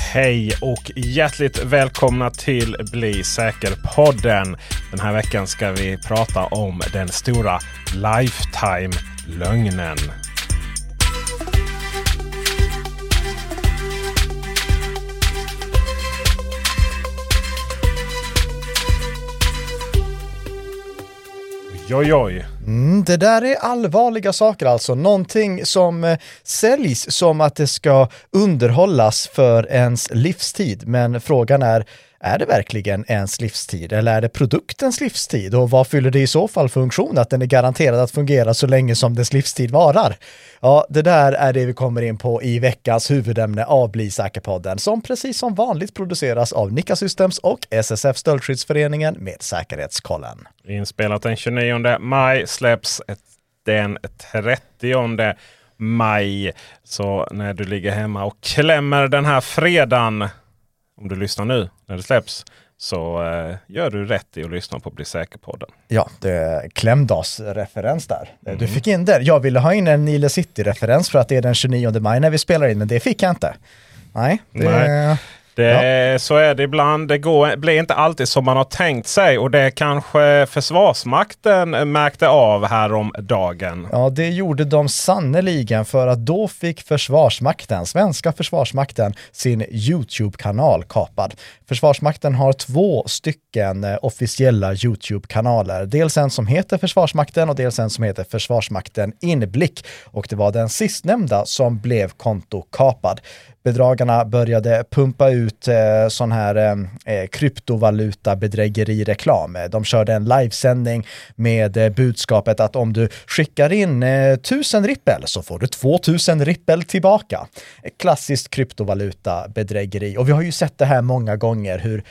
Hej och hjärtligt välkomna till Bli säker-podden. Den här veckan ska vi prata om den stora lifetime-lögnen. Oj. Det där är allvarliga saker alltså. Någonting som säljs som att det ska underhållas för ens livstid. Men frågan är det verkligen ens livstid eller är det produktens livstid? Och vad fyller det i så fall funktion att den är garanterad att fungera så länge som dess livstid varar? Ja, det där är det vi kommer in på i veckans huvudämne av Bli säker-podden som precis som vanligt produceras av Nikka Systems och SSF Stöldskyddsföreningen med Säkerhetskollen. Inspelat den 29 maj, släpps den 30 maj. Så när du ligger hemma och klämmer den här fredagen, om du lyssnar nu när det släpps, så gör du rätt i att lyssna på Bli säker-podden. Ja, det är klämdagsreferens där. Du fick in där. Jag ville ha in en Nile City-referens för att det är den 29 maj när vi spelar in, men det fick jag inte. Nej. Så är det ibland. Det blir inte alltid som man har tänkt sig. Och det kanske Försvarsmakten märkte av här om dagen. Ja, det gjorde de sannoliken, för att då fick svenska försvarsmakten sin YouTube-kanal kapad. Försvarsmakten har 2 stycken officiella YouTube-kanaler. Dels en som heter Försvarsmakten och dels en som heter Försvarsmakten Inblick. Och det var den sistnämnda som blev kontokapad. Bedragarna började pumpa ut sån här kryptovaluta bedrägeri-reklam. De körde en livesändning med budskapet att om du skickar in 1000 rippel så får du 2000 rippel tillbaka. Klassiskt kryptovaluta bedrägeri. Och vi har ju sett det här många gånger hur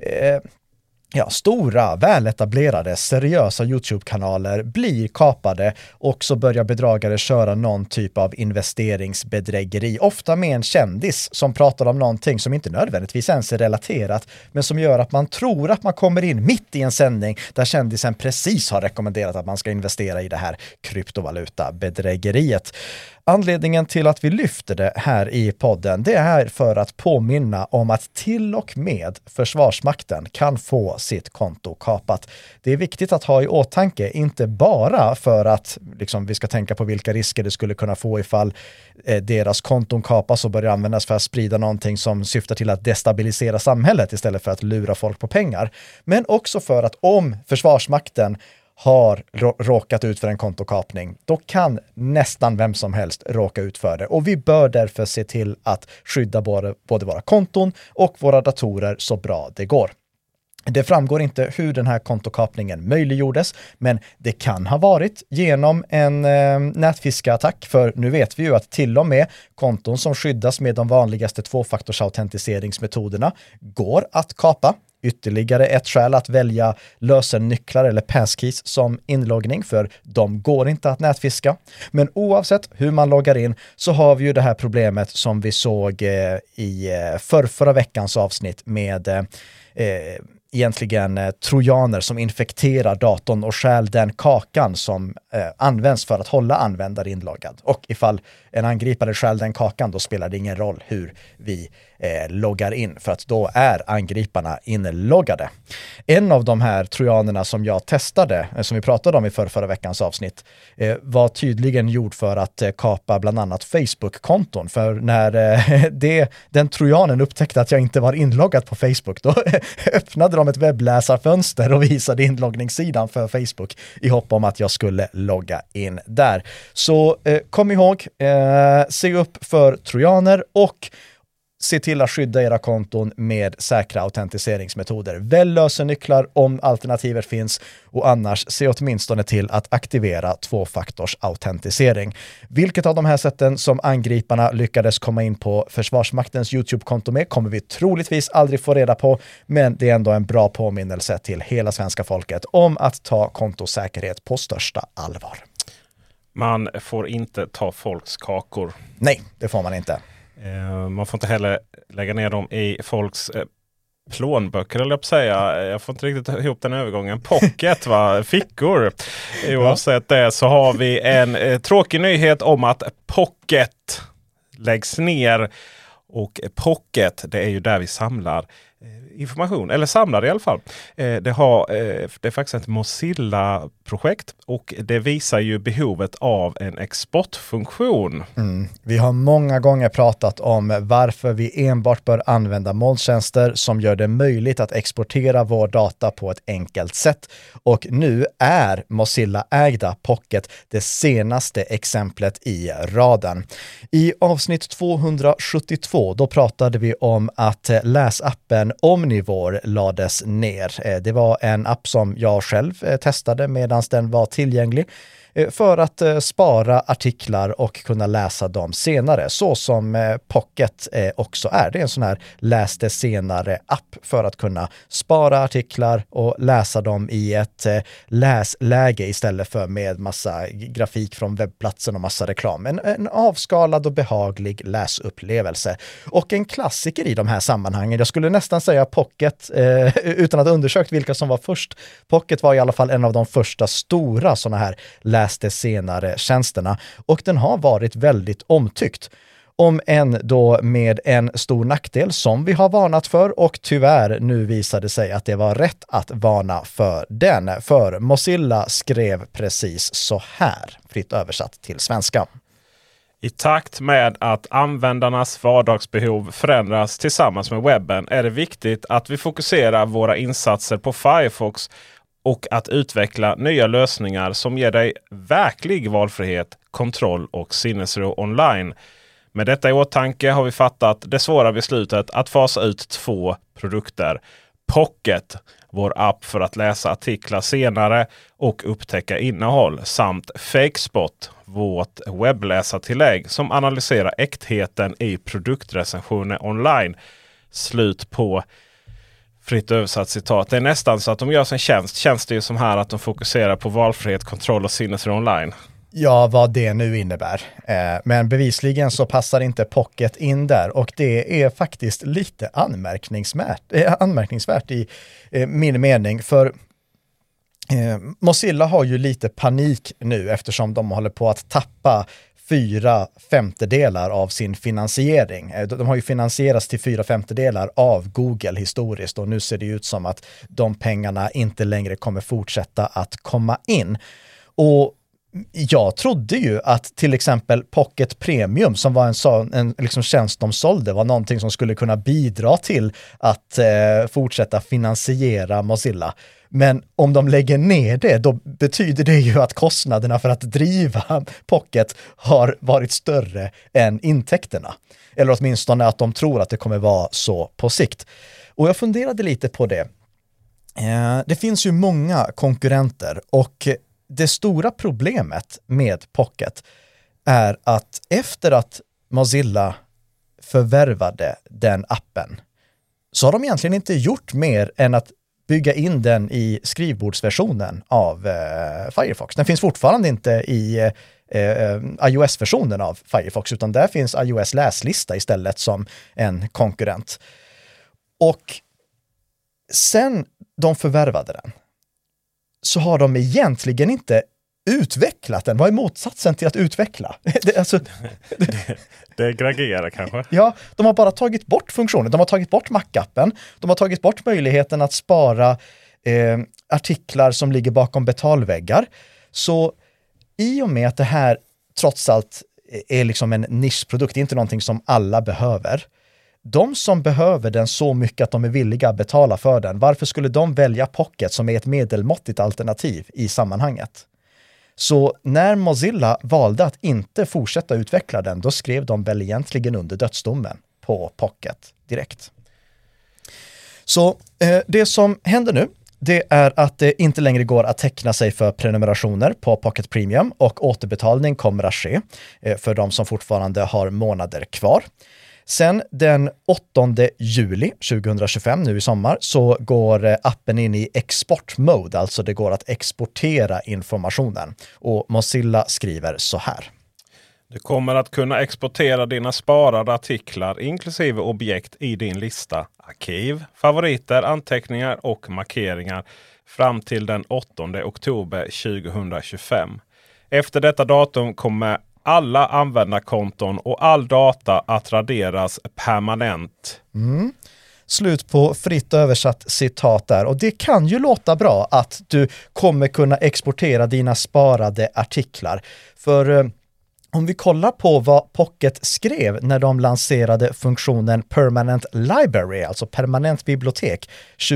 stora, väletablerade, seriösa YouTube-kanaler blir kapade och så börjar bedragare köra någon typ av investeringsbedrägeri. Ofta med en kändis som pratar om någonting som inte nödvändigtvis ens är relaterat, men som gör att man tror att man kommer in mitt i en sändning där kändisen precis har rekommenderat att man ska investera i det här kryptovaluta-bedrägeriet. Anledningen till att vi lyfter det här i podden, det är för att påminna om att till och med Försvarsmakten kan få sitt konto kapat. Det är viktigt att ha i åtanke, inte bara för att vi ska tänka på vilka risker det skulle kunna få ifall deras konton kapas och börjar användas för att sprida någonting som syftar till att destabilisera samhället istället för att lura folk på pengar. Men också för att om Försvarsmakten har råkat ut för en kontokapning, då kan nästan vem som helst råka ut för det. Och vi bör därför se till att skydda både våra konton och våra datorer så bra det går. Det framgår inte hur den här kontokapningen möjliggjordes, men det kan ha varit genom en nätfiskeattack, för nu vet vi ju att till och med konton som skyddas med de vanligaste 2-faktorsautentiseringsmetoderna går att kapa. Ytterligare ett skäl att välja lösennycklar eller passkeys som inloggning, för de går inte att nätfiska. Men oavsett hur man loggar in så har vi ju det här problemet som vi såg i förra veckans avsnitt med egentligen trojaner som infekterar datorn och stjäl den kakan som används för att hålla användare inloggad. Och ifall en angripare stjäl den kakan, då spelar det ingen roll hur vi loggar in, för att då är angriparna inloggade. En av de här trojanerna som jag testade, som vi pratade om i förra veckans avsnitt, var tydligen gjord för att kapa bland annat Facebook-konton. För när den trojanen upptäckte att jag inte var inloggad på Facebook, då öppnade de ett webbläsarfönster och visade inloggningssidan för Facebook i hopp om att jag skulle logga in där. Så kom ihåg, se upp för trojaner och se till att skydda era konton med säkra autentiseringsmetoder. Välj lösennycklar om alternativet finns, och annars se åtminstone till att aktivera 2-faktorsautentisering. Vilket av de här sätten som angriparna lyckades komma in på Försvarsmaktens YouTube-konto med kommer vi troligtvis aldrig få reda på, men det är ändå en bra påminnelse till hela svenska folket om att ta kontosäkerhet på största allvar. Man får inte ta folks kakor. Nej, det får man inte. Man får inte heller lägga ner dem i folks plånböcker, eller jag säga. Jag får inte riktigt ihop den övergången. Pocket, va? Fickor. Oavsett det så har vi en tråkig nyhet om att Pocket läggs ner. Och Pocket, det är ju där vi samlar information, eller samlar i alla fall. Det är faktiskt ett Mozilla-projekt och det visar ju behovet av en exportfunktion. Vi har många gånger pratat om varför vi enbart bör använda molntjänster som gör det möjligt att exportera vår data på ett enkelt sätt. Och nu är Mozilla-ägda Pocket det senaste exemplet i raden. I avsnitt 272 då pratade vi om att läsappen Omnivore lades ner. Det var en app som jag själv testade medan den var tillgänglig för att spara artiklar och kunna läsa dem senare, så som Pocket också är. Det är en sån här läs det senare app för att kunna spara artiklar och läsa dem i ett läsläge istället för med massa grafik från webbplatsen och massa reklam. En avskalad och behaglig läsupplevelse. Och en klassiker i de här sammanhangen. Jag skulle nästan säga Pocket utan att ha undersökt vilka som var först. Pocket var i alla fall en av de första stora såna här läs det senare tjänsterna och den har varit väldigt omtyckt. Om än då med en stor nackdel som vi har varnat för och tyvärr nu visade sig att det var rätt att varna för den. För Mozilla skrev precis så här, fritt översatt till svenska. I takt med att användarnas vardagsbehov förändras tillsammans med webben är det viktigt att vi fokuserar våra insatser på Firefox och att utveckla nya lösningar som ger dig verklig valfrihet, kontroll och sinnesro online. Med detta i åtanke har vi fattat det svåra beslutet att fasa ut 2 produkter. Pocket, vår app för att läsa artiklar senare och upptäcka innehåll, samt Fakespot, vårt webbläsartillägg som analyserar äktheten i produktrecensioner online. Slut på fritt översatt citat. Det är nästan så att de gör sin tjänst. Känns det ju som här att de fokuserar på valfrihet, kontroll och sinnesro online. Ja, vad det nu innebär. Men bevisligen så passar inte Pocket in där och det är faktiskt lite anmärkningsvärt i min mening. För Mozilla har ju lite panik nu eftersom de håller på att tappa 4/5 av sin finansiering. De har ju finansierats till 4/5 av Google historiskt och nu ser det ut som att de pengarna inte längre kommer fortsätta att komma in. Och jag trodde ju att till exempel Pocket Premium som var en liksom tjänst de sålde var någonting som skulle kunna bidra till att fortsätta finansiera Mozilla. Men om de lägger ner det, då betyder det ju att kostnaderna för att driva Pocket har varit större än intäkterna. Eller åtminstone att de tror att det kommer vara så på sikt. Och jag funderade lite på det. Det finns ju många konkurrenter och det stora problemet med Pocket är att efter att Mozilla förvärvade den appen så har de egentligen inte gjort mer än att bygga in den i skrivbordsversionen av Firefox. Den finns fortfarande inte i iOS-versionen av Firefox utan där finns iOS läslista istället som en konkurrent. Och sen de förvärvade den så har de egentligen inte utvecklat den. Vad är motsatsen till att utveckla? Det gragerar kanske. Ja, de har bara tagit bort funktionen. De har tagit bort Mac-appen. De har tagit bort möjligheten att spara artiklar som ligger bakom betalväggar. Så i och med att det här trots allt är liksom en nischprodukt, det är inte någonting som alla behöver. De som behöver den så mycket att de är villiga att betala för den, varför skulle de välja Pocket som är ett medelmåttigt alternativ i sammanhanget? Så när Mozilla valde att inte fortsätta utveckla den, då skrev de väl egentligen under dödsdomen på Pocket direkt. Så det som händer nu, det är att det inte längre går att teckna sig för prenumerationer på Pocket Premium och återbetalning kommer att ske för de som fortfarande har månader kvar. Sen den 8 juli 2025, nu i sommar, så går appen in i export-mode, alltså det går att exportera informationen. Och Mozilla skriver så här. Du kommer att kunna exportera dina sparade artiklar inklusive objekt i din lista, arkiv, favoriter, anteckningar och markeringar fram till den 8 oktober 2025. Efter detta datum kommer alla användarkonton och all data att raderas permanent. Slut på fritt översatt citat där. Och det kan ju låta bra att du kommer kunna exportera dina sparade artiklar. För om vi kollar på vad Pocket skrev när de lanserade funktionen Permanent Library, alltså permanent bibliotek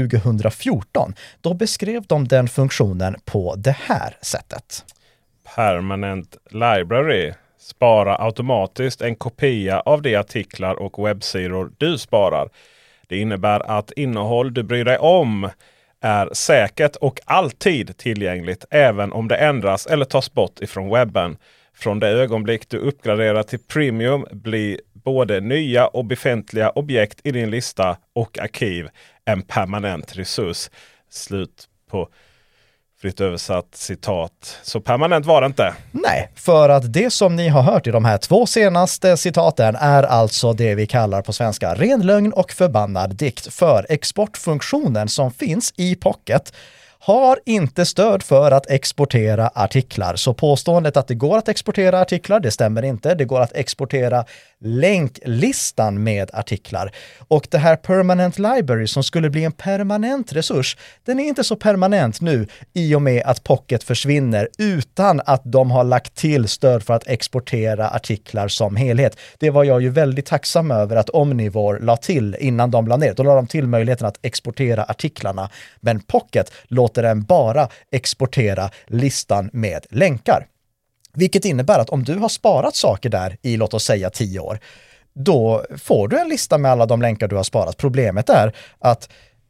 2014, då beskrev de den funktionen på det här sättet. Permanent Library. Spara automatiskt en kopia av de artiklar och webbsidor du sparar. Det innebär att innehåll du bryr dig om är säkert och alltid tillgängligt även om det ändras eller tas bort ifrån webben. Från det ögonblick du uppgraderar till Premium blir både nya och befintliga objekt i din lista och arkiv en permanent resurs. Slut på fritt översatt citat. Så permanent var det inte. Nej, för att det som ni har hört i de här 2 senaste citaten är alltså det vi kallar på svenska ren lögn och förbannad dikt. För exportfunktionen som finns i Pocket har inte stöd för att exportera artiklar. Så påståendet att det går att exportera artiklar, det stämmer inte. Det går att exportera länklistan med artiklar. Och det här Permanent Library som skulle bli en permanent resurs, den är inte så permanent nu i och med att Pocket försvinner utan att de har lagt till stöd för att exportera artiklar som helhet. Det var jag ju väldigt tacksam över att Omnivore la till innan de la ner. Då la de till möjligheten att exportera artiklarna. Men Pocket låter den bara exportera listan med länkar. Vilket innebär att om du har sparat saker där i, låt oss säga 10 år, då får du en lista med alla de länkar du har sparat. Problemet är att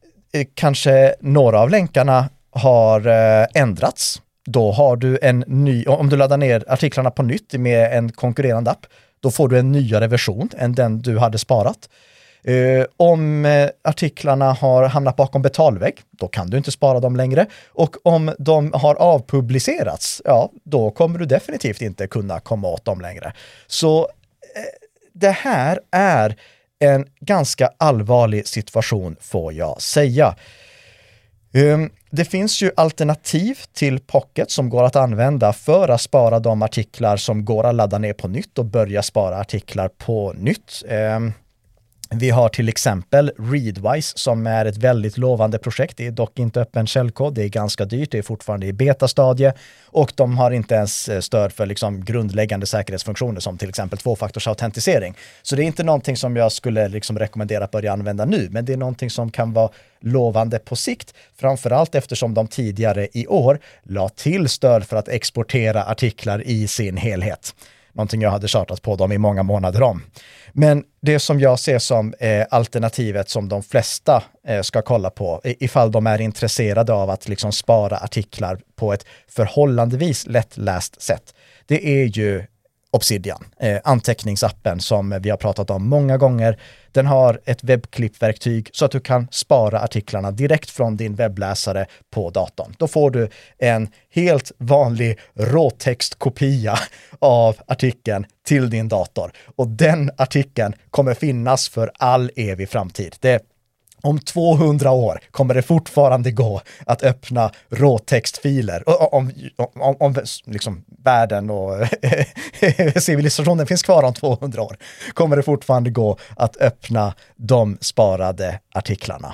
kanske några av länkarna har ändrats. Då har du en ny, om du laddar ner artiklarna på nytt med en konkurrerande app, då får du en nyare version än den du hade sparat. Om artiklarna har hamnat bakom betalvägg, då kan du inte spara dem längre. Och om de har avpublicerats, ja, då kommer du definitivt inte kunna komma åt dem längre. Så det här är en ganska allvarlig situation, får jag säga. Det finns ju alternativ till Pocket som går att använda för att spara de artiklar som går att ladda ner på nytt och börja spara artiklar på nytt. Vi har till exempel Readwise som är ett väldigt lovande projekt. Det är dock inte öppen källkod, det är ganska dyrt, det är fortfarande i betastadie och de har inte ens stöd för liksom grundläggande säkerhetsfunktioner som till exempel tvåfaktorsautentisering. Så det är inte någonting som jag skulle liksom rekommendera att börja använda nu, men det är någonting som kan vara lovande på sikt, framförallt eftersom de tidigare i år la till stöd för att exportera artiklar i sin helhet. Någonting jag hade tjatat på dem i många månader om. Men det som jag ser som alternativet som de flesta ska kolla på ifall de är intresserade av att liksom spara artiklar på ett förhållandevis lättläst sätt, det är ju Obsidian, anteckningsappen som vi har pratat om många gånger. Den har ett webbklippverktyg så att du kan spara artiklarna direkt från din webbläsare på datorn. Då får du en helt vanlig råtextkopia av artikeln till din dator. Och den artikeln kommer finnas för all evig framtid. Om 200 år kommer det fortfarande gå att öppna råtextfiler. Om liksom världen och civilisationen finns kvar om 200 år kommer det fortfarande gå att öppna de sparade artiklarna.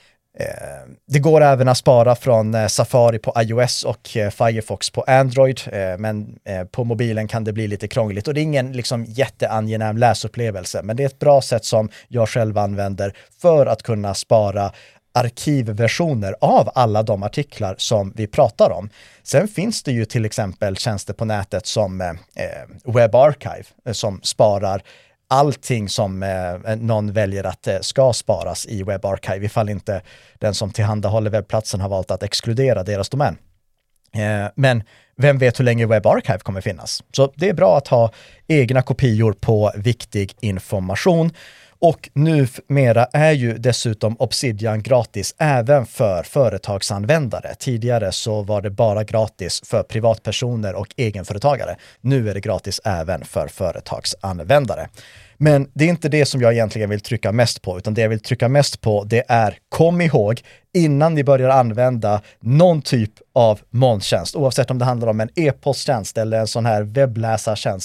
Det går även att spara från Safari på iOS och Firefox på Android, men på mobilen kan det bli lite krångligt och det är ingen liksom jätteangenäm läsupplevelse, men det är ett bra sätt som jag själv använder för att kunna spara arkivversioner av alla de artiklar som vi pratar om. Sen finns det ju till exempel tjänster på nätet som Web Archive som sparar allting som någon väljer att ska sparas i Web Archive ifall inte den som tillhandahåller webbplatsen har valt att exkludera deras domän. Men vem vet hur länge Web Archive kommer finnas? Så det är bra att ha egna kopior på viktig information. Och numera är ju dessutom Obsidian gratis även för företagsanvändare. Tidigare så var det bara gratis för privatpersoner och egenföretagare. Nu är det gratis även för företagsanvändare. Men det är inte det som jag egentligen vill trycka mest på, utan det jag vill trycka mest på det är, kom ihåg, innan ni börjar använda någon typ av molntjänst, oavsett om det handlar om en e-posttjänst eller en sån här webbläsartjänst,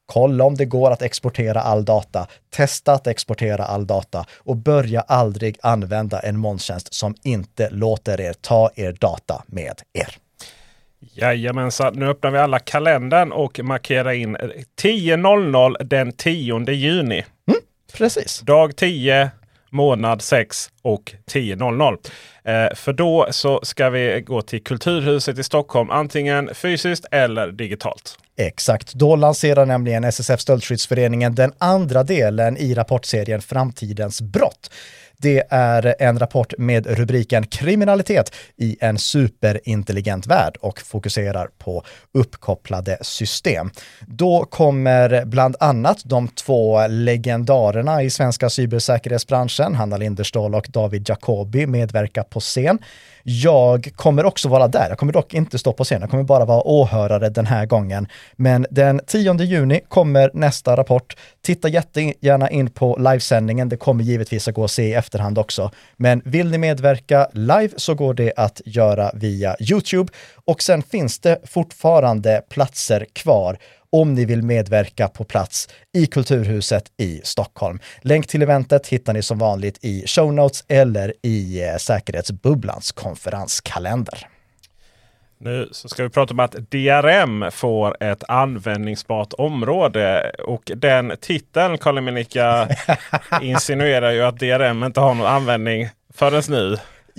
Kolla om det går att exportera all data, testa att exportera all data och börja aldrig använda en molntjänst som inte låter er ta er data med er. Jajamensan, nu öppnar vi alla kalendern och markerar in 10.00 den 10 juni. Precis. Dag 10, månad 6 och 10.00. För då så ska vi gå till Kulturhuset i Stockholm, antingen fysiskt eller digitalt. Exakt, då lanserar nämligen SSF Stöldskyddsföreningen den andra delen i rapportserien Framtidens brott. Det är en rapport med rubriken Kriminalitet i en superintelligent värld och fokuserar på uppkopplade system. Då kommer bland annat de två legendarerna i svenska cybersäkerhetsbranschen, Hanna Linderstål och David Jacobi, medverka på scen. Jag kommer också vara där. Jag kommer dock inte stå på scen. Jag kommer bara vara åhörare den här gången. Men den 10 juni kommer nästa rapport. Titta jättegärna in på livesändningen. Det kommer givetvis att gå att se i efterhand också. Men vill ni medverka live så går det att göra via YouTube. Och sen finns det fortfarande platser kvar om ni vill medverka på plats i Kulturhuset i Stockholm. Länk till eventet hittar ni som vanligt i show notes eller i Säkerhetsbubblans konferenskalender. Nu så ska vi prata om att DRM får ett användningsbart område. Och den titeln, Karl-Monica, insinuerar ju att DRM inte har någon användning förrän nu.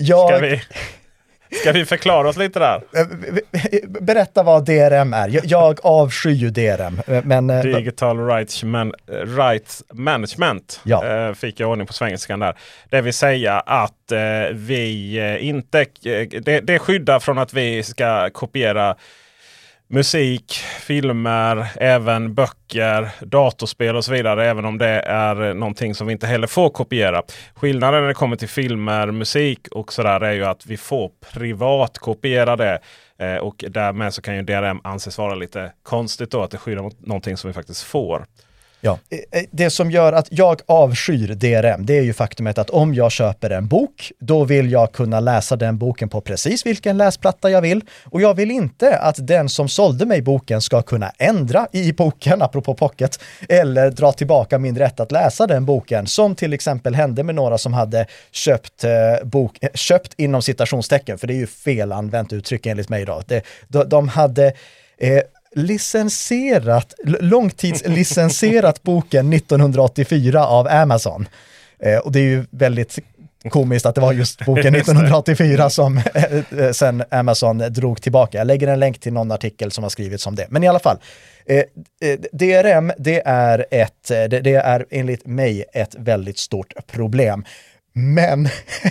Ska vi förklara oss lite där? Berätta vad DRM är. Jag avskyr DRM. Men, Digital Rights Management fick jag ordning på svengelskan där. Det vill säga att vi inte... Det skyddar från att vi ska kopiera musik, filmer, även böcker, datorspel och så vidare, även om det är någonting som vi inte heller får kopiera. Skillnaden när det kommer till filmer, musik och sådär är ju att vi får privat kopiera det. Och därmed så kan ju DRM anses vara lite konstigt då, att det skyddar mot någonting som vi faktiskt får. Ja, det som gör att jag avskyr DRM, det är ju faktumet att om jag köper en bok, då vill jag kunna läsa den boken på precis vilken läsplatta jag vill. Och jag vill inte att den som sålde mig boken ska kunna ändra i boken, apropå Pocket, eller dra tillbaka min rätt att läsa den boken, som till exempel hände med några som hade köpt inom citationstecken, för det är ju fel använt uttryck enligt mig då. De hade... långtidslicensierat boken 1984 av Amazon. Och det är ju väldigt komiskt att det var just boken 1984 som sen Amazon drog tillbaka. Jag lägger en länk till någon artikel som har skrivits om det. Men i alla fall, DRM, det är enligt mig ett väldigt stort problem. Men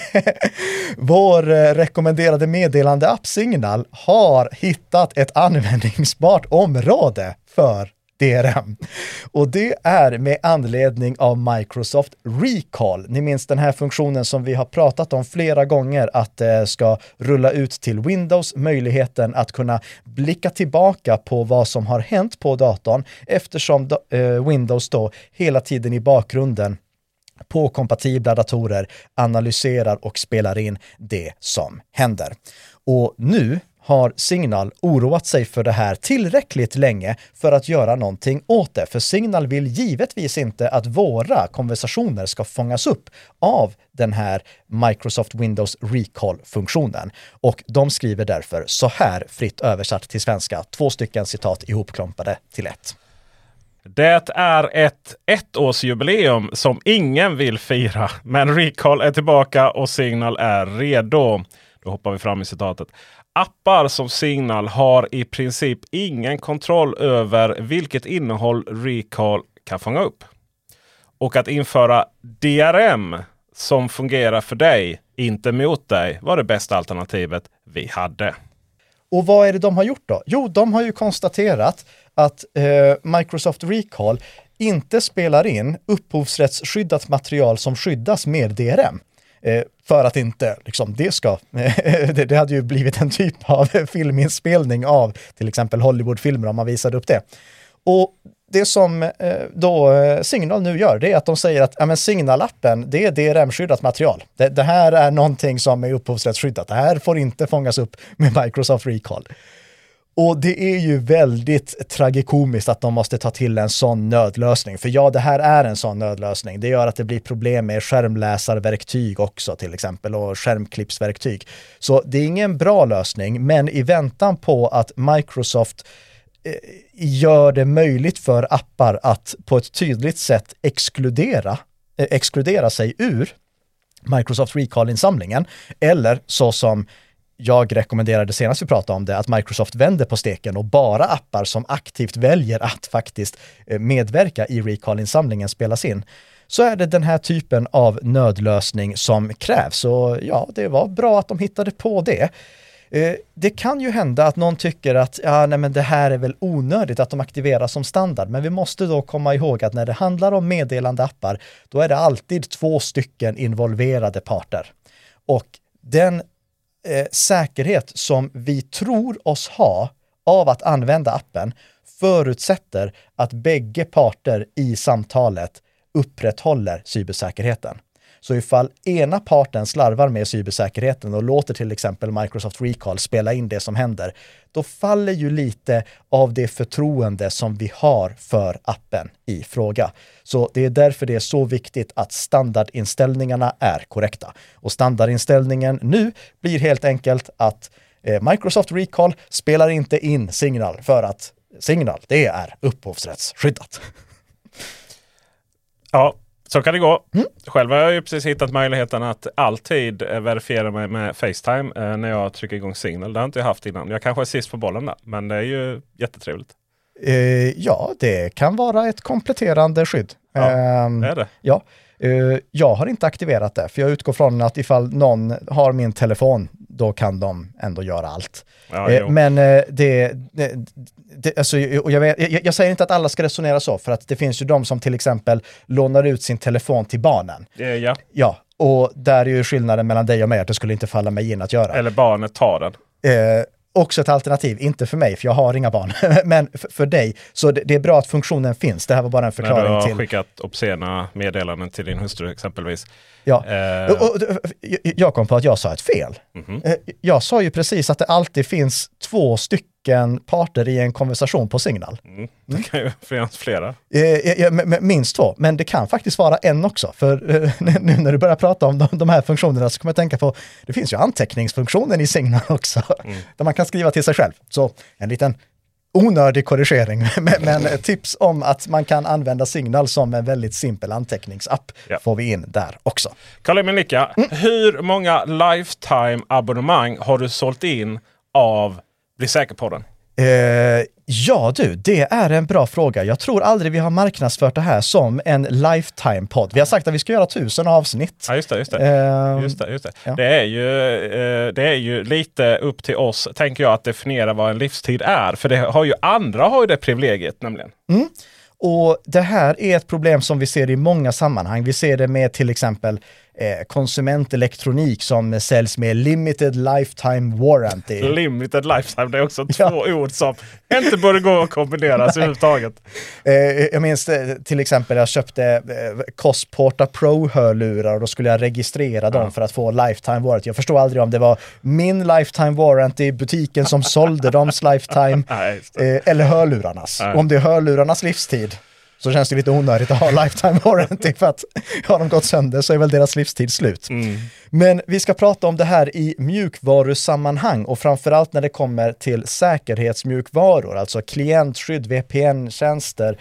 vår rekommenderade meddelande app Signal har hittat ett användningsbart område för DRM. Och det är med anledning av Microsoft Recall. Ni minns den här funktionen som vi har pratat om flera gånger, att det ska rulla ut till Windows möjligheten att kunna blicka tillbaka på vad som har hänt på datorn, eftersom Windows då hela tiden i bakgrunden på kompatibla datorer analyserar och spelar in det som händer. Och nu har Signal oroat sig för det här tillräckligt länge för att göra någonting åt det. För Signal vill givetvis inte att våra konversationer ska fångas upp av den här Microsoft Windows Recall-funktionen. Och de skriver därför så här, fritt översatt till svenska, 2 citat ihopklompade till ett. Det är ett ettårsjubileum som ingen vill fira, men Recall är tillbaka och Signal är redo. Då hoppar vi fram i citatet. Appar som Signal har i princip ingen kontroll över vilket innehåll Recall kan fånga upp. Och att införa DRM som fungerar för dig, inte mot dig, var det bästa alternativet vi hade. Och vad är det de har gjort då? Jo, de har ju konstaterat att Microsoft Recall inte spelar in upphovsrättsskyddat material som skyddas med DRM. För att inte, liksom, det hade ju blivit en typ av filminspelning av till exempel Hollywoodfilmer om man visade upp det. Och det som då Signal nu gör, det är att de säger att Signal-appen, det är DRM-skyddat material. Det här är någonting som är upphovsrättsskyddat. Det här får inte fångas upp med Microsoft Recall. Och det är ju väldigt tragikomiskt att de måste ta till en sån nödlösning. För ja, det här är en sån nödlösning. Det gör att det blir problem med skärmläsarverktyg också till exempel och skärmklippsverktyg. Så det är ingen bra lösning, men i väntan på att Microsoft gör det möjligt för appar att på ett tydligt sätt exkludera sig ur Microsoft Recall-insamlingen, eller så som jag rekommenderade senast vi pratade om det, att Microsoft vänder på steken och bara appar som aktivt väljer att faktiskt medverka i Recall-insamlingen spelas in, så är det den här typen av nödlösning som krävs. Och ja, det var bra att de hittade på det. Det kan ju hända att någon tycker att men det här är väl onödigt att de aktiveras som standard, men vi måste då komma ihåg att när det handlar om meddelande appar, då är det alltid 2 stycken involverade parter. Och den säkerhet som vi tror oss ha av att använda appen förutsätter att bägge parter i samtalet upprätthåller cybersäkerheten. Så ifall ena parten slarvar med cybersäkerheten och låter till exempel Microsoft Recall spela in det som händer, då faller ju lite av det förtroende som vi har för appen i fråga. Så det är därför det är så viktigt att standardinställningarna är korrekta. Och standardinställningen nu blir helt enkelt att Microsoft Recall spelar inte in Signal, för att Signal, det är upphovsrättsskyddat. Ja, så kan det gå. Själv har jag ju precis hittat möjligheten att alltid verifiera mig med FaceTime när jag trycker igång Signal. Det har inte jag haft innan. Jag kanske är sist på bollen där, men det är ju jättetrevligt. Ja, det kan vara ett kompletterande skydd. Ja, det är det. Ja, jag har inte aktiverat det, för jag utgår från att ifall någon har min telefon, då kan de ändå göra allt. Ja, men alltså, och jag säger inte att alla ska resonera så, för att det finns ju de som till exempel lånar ut sin telefon till barnen. Ja. Ja, och där är ju skillnaden mellan dig och mig att det skulle inte falla mig in att göra. Eller barnet tar den. Också ett alternativ, inte för mig, för jag har inga barn, men för dig. Så det är bra att funktionen finns. Det här var bara en förklaring till... När du har skickat obscena meddelanden till din hustru exempelvis. Ja, och jag kom på att jag sa ett fel. Jag sa ju precis att det alltid finns 2 stycken parter i en konversation på Signal. Det kan ju finnas flera. Minst 2, men det kan faktiskt vara en också. För nu när du börjar prata om de här funktionerna så kommer jag tänka på, det finns ju anteckningsfunktionen i Signal också. Där man kan skriva till sig själv. Så en liten onödig korrigering, men tips om att man kan använda Signal som en väldigt simpel anteckningsapp får vi in där också. Karl-Emil, hur många lifetime-abonnemang har du sålt in av Bli säker-podden? Ja du, det är en bra fråga. Jag tror aldrig vi har marknadsfört det här som en lifetime-podd. Vi har sagt att vi ska göra 1000 avsnitt. Ja, just det. Ja. Det är ju lite upp till oss, tänker jag, att definiera vad en livstid är. För andra har ju det privilegiet nämligen. Och det här är ett problem som vi ser i många sammanhang. Vi ser det med till exempel konsumentelektronik som säljs med limited lifetime warranty. Limited lifetime, det är också 2 ord som inte borde gå att kombineras överhuvudtaget. Jag minns till exempel jag köpte Cosporta Pro-hörlurar och då skulle jag registrera dem för att få lifetime warranty. Jag förstod aldrig om det var min lifetime warranty, butiken som sålde dems lifetime eller hörlurarnas. Om det är hörlurarnas livstid så känns det lite onödigt att ha lifetime warranty, för att har de gått sönder så är väl deras livstid slut. Men vi ska prata om det här i mjukvarusammanhang och framförallt när det kommer till säkerhetsmjukvaror, alltså klientskydd, VPN-tjänster,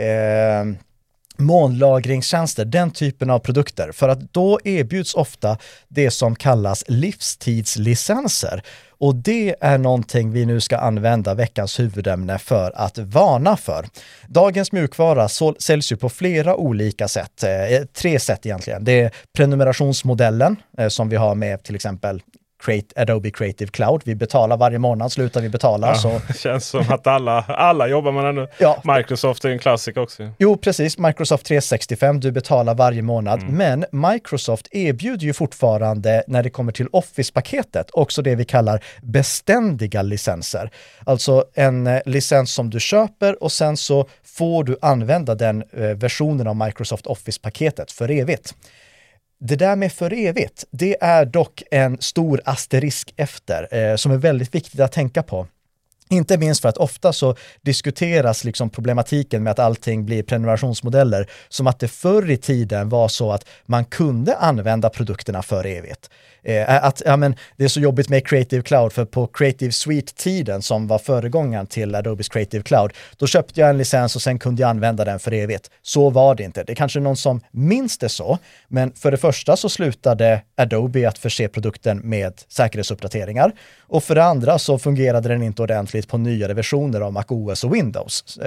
molnlagringstjänster, den typen av produkter. För att då erbjuds ofta det som kallas livstidslicenser. Och det är någonting vi nu ska använda veckans huvudämne för att varna för. Dagens mjukvara säljs ju på flera olika sätt. 3 sätt egentligen. Det är prenumerationsmodellen som vi har med till exempel Adobe Creative Cloud. Vi betalar varje månad, slutar vi betala. Så... Det känns som att alla jobbar med det nu. Ja. Microsoft är en klassik också. Jo, precis. Microsoft 365, du betalar varje månad. Men Microsoft erbjuder ju fortfarande, när det kommer till Office-paketet, också det vi kallar beständiga licenser. Alltså en licens som du köper och sen så får du använda den versionen av Microsoft Office-paketet för evigt. Det där med för evigt, det är dock en stor asterisk efter som är väldigt viktigt att tänka på. Inte minst för att ofta så diskuteras liksom problematiken med att allting blir prenumerationsmodeller som att det förr i tiden var så att man kunde använda produkterna för evigt. Det är så jobbigt med Creative Cloud, för på Creative Suite-tiden som var föregångaren till Adobes Creative Cloud, då köpte jag en licens och sen kunde jag använda den för evigt. Så var det inte. Det är kanske någon som minns det så, men för det första så slutade Adobe att förse produkten med säkerhetsuppdateringar, och för det andra så fungerade den inte ordentligt på nyare versioner av macOS och Windows.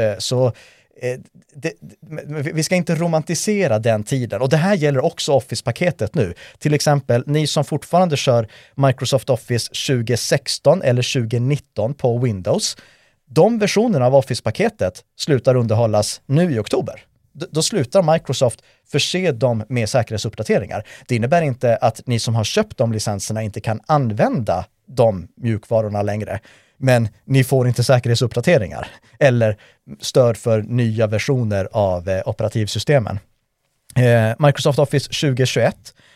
Vi ska inte romantisera den tiden, och det här gäller också Office-paketet nu. Till exempel, ni som fortfarande kör Microsoft Office 2016 eller 2019 på Windows, de versionerna av Office-paketet slutar underhållas nu i oktober. Då slutar Microsoft förse dem med säkerhetsuppdateringar. Det innebär inte att ni som har köpt de licenserna inte kan använda de mjukvarorna längre, men ni får inte säkerhetsuppdateringar eller stöd för nya versioner av operativsystemen. Microsoft Office 2021,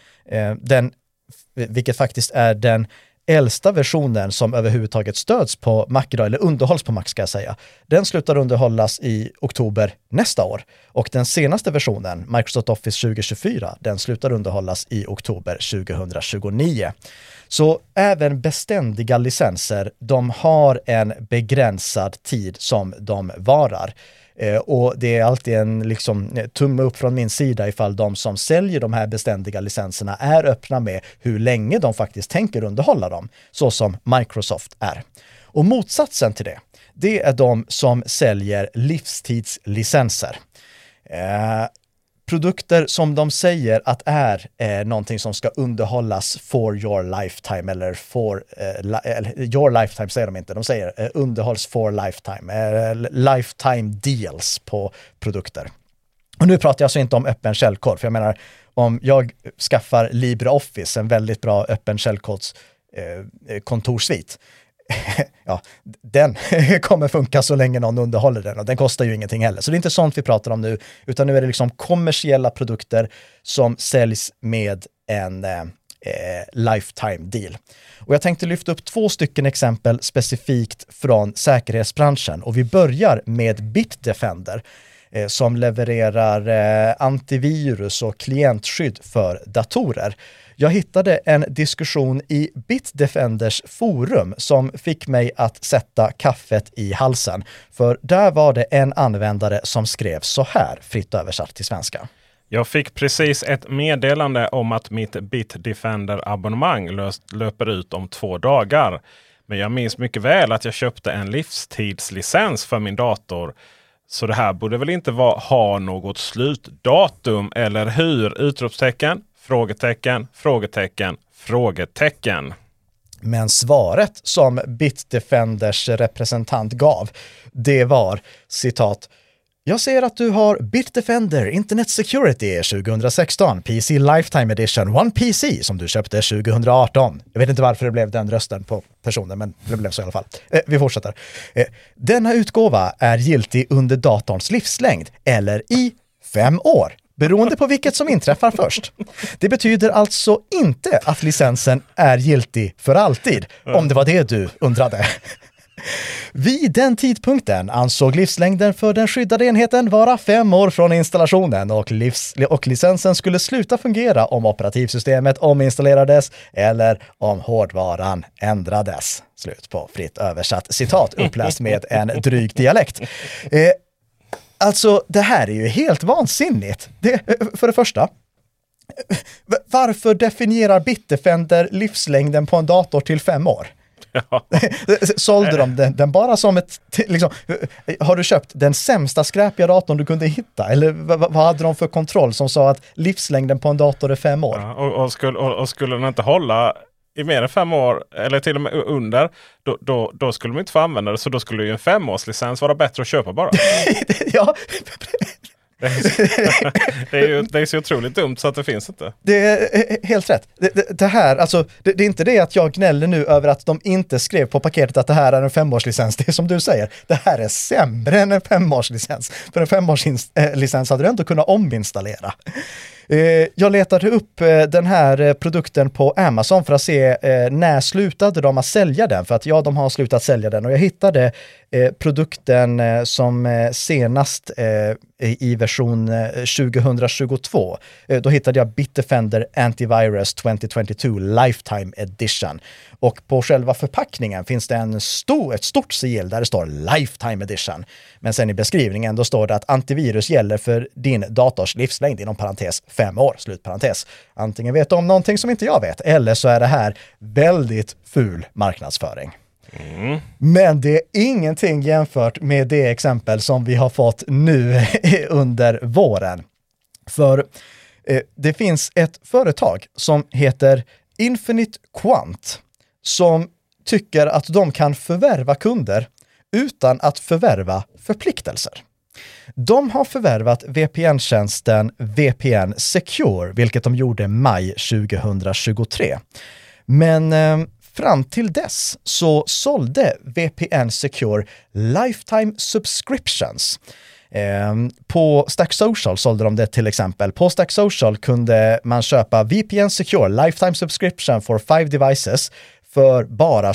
vilket faktiskt är den äldsta versionen som överhuvudtaget stöds på Mac idag, eller underhålls på Mac ska jag säga, den slutar underhållas i oktober nästa år. Och den senaste versionen, Microsoft Office 2024, den slutar underhållas i oktober 2029. Så även beständiga licenser, de har en begränsad tid som de varar. Och det är alltid en tumme upp från min sida ifall de som säljer de här beständiga licenserna är öppna med hur länge de faktiskt tänker underhålla dem, så som Microsoft är. Och motsatsen till det är de som säljer livstidslicenser. Produkter som de säger att är någonting som ska underhållas for your lifetime, eller your lifetime säger de inte, de säger underhålls for lifetime, lifetime deals på produkter. Och nu pratar jag alltså inte om öppen källkod, för jag menar, om jag skaffar LibreOffice, en väldigt bra öppen källkods kontorssvit, ja, den kommer funka så länge någon underhåller den, och den kostar ju ingenting heller. Så det är inte sånt vi pratar om nu, utan nu är det kommersiella produkter som säljs med en lifetime deal. Och jag tänkte lyfta upp 2 stycken exempel specifikt från säkerhetsbranschen, och vi börjar med Bitdefender som levererar antivirus och klientskydd för datorer. Jag hittade en diskussion i Bitdefenders forum som fick mig att sätta kaffet i halsen. För där var det en användare som skrev så här, fritt översatt till svenska. Jag fick precis ett meddelande om att mitt Bitdefender-abonnemang löper ut om 2 dagar. Men jag minns mycket väl att jag köpte en livstidslicens för min dator. Så det här borde väl inte ha något slutdatum, eller hur? Utropstecken, frågetecken, frågetecken, frågetecken. Men svaret som Bitdefenders representant gav, det var, citat, jag ser att du har Bitdefender Internet Security 2016 PC Lifetime Edition One PC som du köpte 2018. Jag vet inte varför det blev den rösten på personen, men det blev så i alla fall. Vi fortsätter. Denna utgåva är giltig under datorns livslängd eller i 5 år. Beroende på vilket som inträffar först. Det betyder alltså inte att licensen är giltig för alltid, om det var det du undrade. Vid den tidpunkten ansåg livslängden för den skyddade enheten vara 5 år från installationen, och licensen skulle sluta fungera om operativsystemet ominstallerades eller om hårdvaran ändrades. Slut på fritt översatt citat, uppläst med en dryg dialekt. Alltså, det här är ju helt vansinnigt. För det första, varför definierar Bitdefender livslängden på en dator till 5 år? Ja. Sålde de den bara som ett... har du köpt den sämsta skräpiga datorn du kunde hitta? Eller vad hade de för kontroll som sa att livslängden på en dator är 5 år? Ja, och skulle den inte hålla i mer än 5 år, eller till och med under, då skulle de inte få använda det. Så då skulle ju en 5-årslicens vara bättre att köpa bara. Ja, det är så otroligt dumt så att det finns inte. Det är helt rätt. Det här, alltså, det är inte det att jag gnäller nu över att de inte skrev på paketet att det här är en 5-årslicens. Det är som du säger, det här är sämre än en 5-årslicens. För en 5-årslicens hade du ändå kunnat ominstallera. Jag letade upp den här produkten på Amazon för att se när slutade de att sälja den. För att de har slutat sälja den. Och jag hittade produkten som senast i version 2022. Då hittade jag Bitdefender Antivirus 2022 Lifetime Edition. Och på själva förpackningen finns det ett stort sigill där det står Lifetime Edition. Men sen i beskrivningen då står det att antivirus gäller för din dators livslängd inom parentes 5 år, slutparentes. Antingen vet du om någonting som inte jag vet, eller så är det här väldigt ful marknadsföring. Men det är ingenting jämfört med det exempel som vi har fått nu under våren. För det finns ett företag som heter Infinite Quant som tycker att de kan förvärva kunder utan att förvärva förpliktelser. De har förvärvat VPN-tjänsten VPN Secure, vilket de gjorde maj 2023. Men fram till dess så sålde VPN Secure Lifetime Subscriptions. På Stack Social sålde de det till exempel. På Stack Social kunde man köpa VPN Secure Lifetime Subscription for 5 devices för bara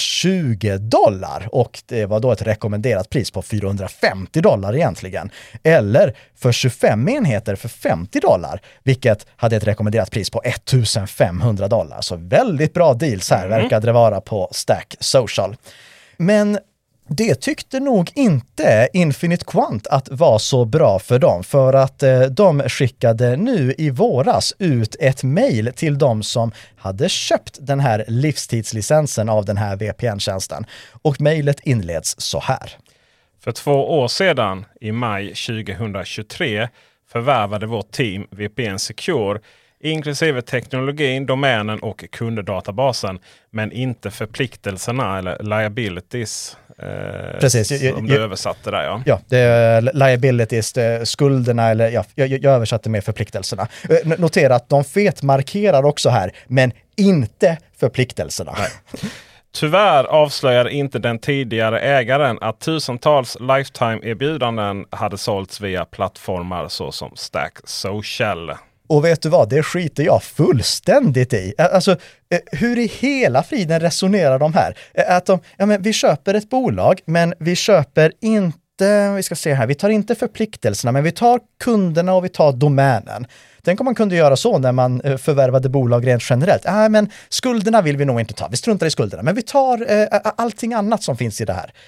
$20 och det var då ett rekommenderat pris på $450 egentligen. Eller för 25 enheter för $50, vilket hade ett rekommenderat pris på $1,500. Så väldigt bra deals här verkade det vara på Stack Social. Men det tyckte nog inte Infinite Quant att var så bra för dem, för att de skickade nu i våras ut ett mejl till de som hade köpt den här livstidslicensen av den här VPN-tjänsten. Och mejlet inleds så här. För 2 år sedan, i maj 2023, förvärvade vårt team VPN Secure inklusive teknologin, domänen och kunddatabasen, men inte förpliktelserna eller liabilities. Precis. Om du översatte där, ja. Ja, det är liabilities, skulderna, eller ja, jag översatte med förpliktelserna. Notera att de fetmarkerar också här, men inte förpliktelserna. Nej. Tyvärr avslöjade inte den tidigare ägaren att tusentals lifetime-erbjudanden hade sålts via plattformar såsom Stack Social. Och vet du vad, det skiter jag fullständigt i. Alltså, hur i hela friden resonerar de här? Att vi köper ett bolag, men vi köper inte, vi ska se här, vi tar inte förpliktelserna, men vi tar kunderna och vi tar domänen. Tänk om man kunde göra så när man förvärvade bolag rent generellt. Men skulderna vill vi nog inte ta, vi struntar i skulderna, men vi tar allting annat som finns i det här.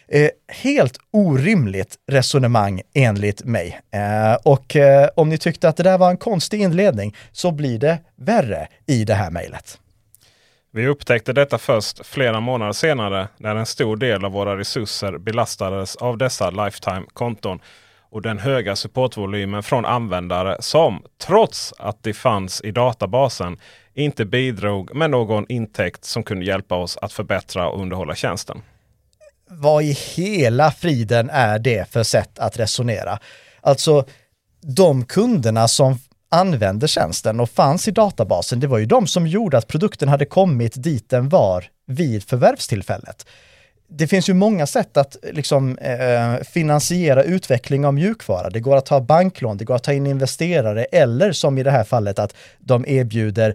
Helt orimligt resonemang enligt mig. Och om ni tyckte att det där var en konstig inledning så blir det värre i det här mejlet. Vi upptäckte detta först flera månader senare när en stor del av våra resurser belastades av dessa lifetime-konton och den höga supportvolymen från användare som, trots att det fanns i databasen, inte bidrog med någon intäkt som kunde hjälpa oss att förbättra och underhålla tjänsten. Vad i hela friden är det för sätt att resonera? Alltså, de kunderna som använde tjänsten och fanns i databasen, det var ju de som gjorde att produkten hade kommit dit den var vid förvärvstillfället. Det finns ju många sätt att finansiera utveckling av mjukvara. Det går att ta banklån, det går att ta in investerare, eller som i det här fallet att de erbjuder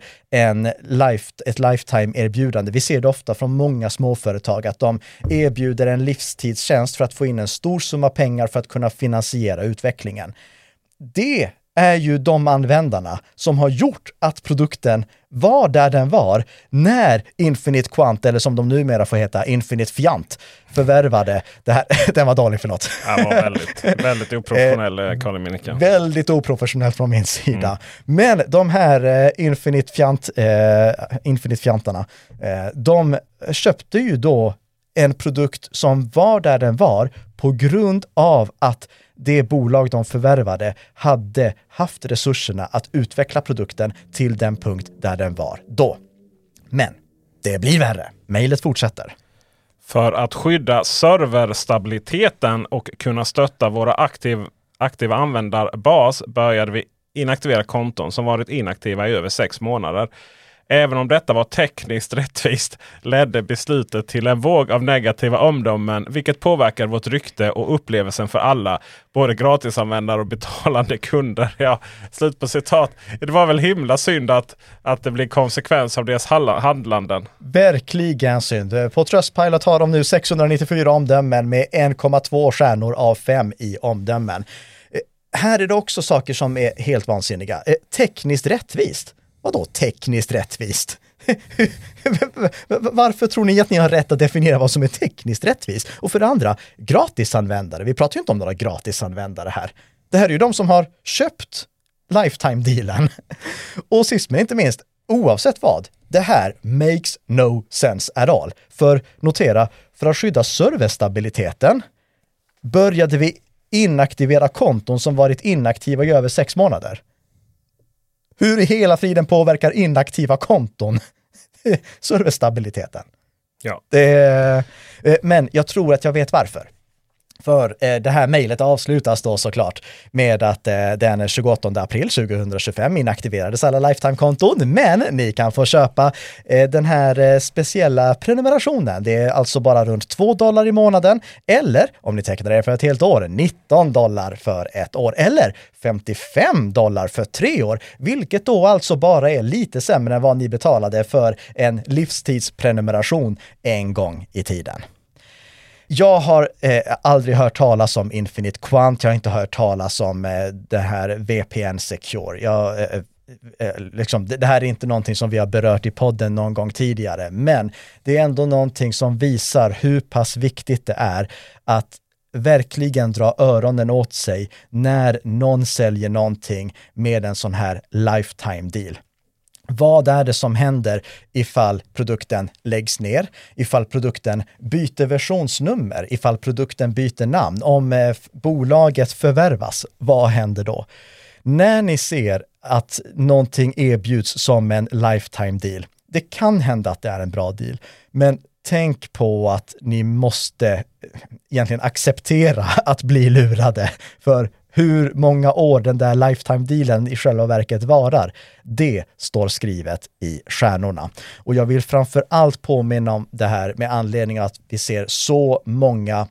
ett lifetime-erbjudande. Vi ser det ofta från många småföretag att de erbjuder en livstidstjänst för att få in en stor summa pengar för att kunna finansiera utvecklingen. Det är ju de användarna som har gjort att produkten var där den var när Infinite Quant, eller som de numera får heta Infinite Fiant, förvärvade det här. Den var dålig, förlåt. Det var väldigt oprofessionell, Carl Minika. Väldigt oprofessionellt från min sida. Men de här Infinite Fiantarna, de köpte ju då en produkt som var där den var på grund av att det bolag de förvärvade hade haft resurserna att utveckla produkten till den punkt där den var då. Men det blir värre. Mejlet fortsätter. För att skydda serverstabiliteten och kunna stötta våra aktiva användarbas började vi inaktivera konton som varit inaktiva i över 6 månader. Även om detta var tekniskt rättvist ledde beslutet till en våg av negativa omdömen, vilket påverkar vårt rykte och upplevelsen för alla, både gratisanvändare och betalande kunder. Ja, slut på citat. Det var väl himla synd att det blir konsekvens av deras handlanden. Verkligen synd. På Trustpilot har de nu 694 omdömen med 1,2 stjärnor av 5 i omdömen. Här är det också saker som är helt vansinniga. Tekniskt rättvist. Vadå tekniskt rättvist? Varför tror ni att ni har rätt att definiera vad som är tekniskt rättvist? Och för det andra, gratisanvändare. Vi pratar ju inte om några gratisanvändare här. Det här är ju de som har köpt lifetime-dealen. Och sist men inte minst, oavsett vad, det här makes no sense at all. För notera, för att skydda serverstabiliteten började vi inaktivera konton som varit inaktiva i över 6 månader. Hur i hela friden påverkar inaktiva konton serverstabiliteten? Ja. Men jag tror att jag vet varför. För det här mejlet avslutas då såklart med att den 28 april 2025 inaktiverades alla Lifetime-konton, men ni kan få köpa den här speciella prenumerationen. Det är alltså bara runt $2 i månaden, eller om ni tecknar det för ett helt år, $19 för ett år, eller $55 för 3 år, vilket då alltså bara är lite sämre än vad ni betalade för en livstidsprenumeration en gång i tiden. Jag har aldrig hört talas om Infinite Quant, jag har inte hört talas om det här VPN Secure. Det här är inte någonting som vi har berört i podden någon gång tidigare, men det är ändå någonting som visar hur pass viktigt det är att verkligen dra öronen åt sig när någon säljer någonting med en sån här lifetime deal. Vad är det som händer ifall produkten läggs ner, ifall produkten byter versionsnummer, ifall produkten byter namn, om bolaget förvärvas, vad händer då? När ni ser att någonting erbjuds som en lifetime deal, det kan hända att det är en bra deal, men tänk på att ni måste egentligen acceptera att bli lurade, för hur många år den där lifetime-dealen i själva verket varar, det står skrivet i stjärnorna. Och jag vill framför allt påminna om det här med anledning av att vi ser så många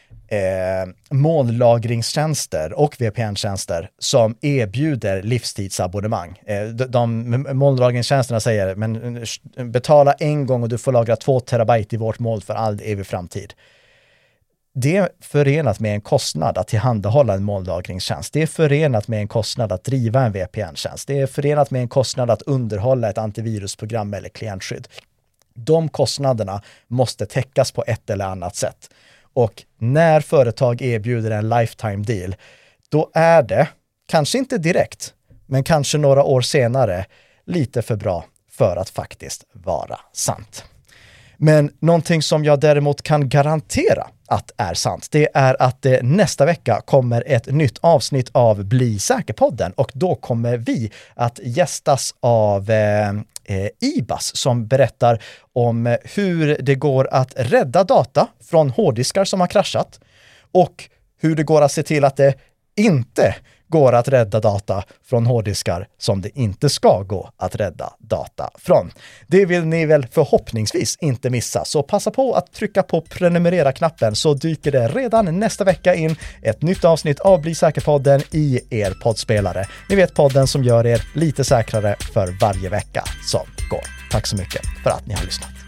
molnlagringstjänster och VPN-tjänster som erbjuder livstidsabonnemang. De molnlagringstjänsterna säger, men betala en gång och du får lagra 2 terabyte i vårt moln för all evig framtid. Det är förenat med en kostnad att tillhandahålla en molnlagringstjänst. Det är förenat med en kostnad att driva en VPN-tjänst. Det är förenat med en kostnad att underhålla ett antivirusprogram eller klientskydd. De kostnaderna måste täckas på ett eller annat sätt. Och när företag erbjuder en lifetime deal, då är det, kanske inte direkt, men kanske några år senare, lite för bra för att faktiskt vara sant. Men någonting som jag däremot kan garantera att är sant, det är att nästa vecka kommer ett nytt avsnitt av Bli säker-podden, och då kommer vi att gästas av Ibas som berättar om hur det går att rädda data från hårddiskar som har kraschat och hur det går att se till att det inte går att rädda data från hårddiskar som det inte ska gå att rädda data från. Det vill ni väl förhoppningsvis inte missa, så passa på att trycka på prenumerera-knappen så dyker det redan nästa vecka in ett nytt avsnitt av Bli säker-podden i er poddspelare. Ni vet, podden som gör er lite säkrare för varje vecka som går. Tack så mycket för att ni har lyssnat.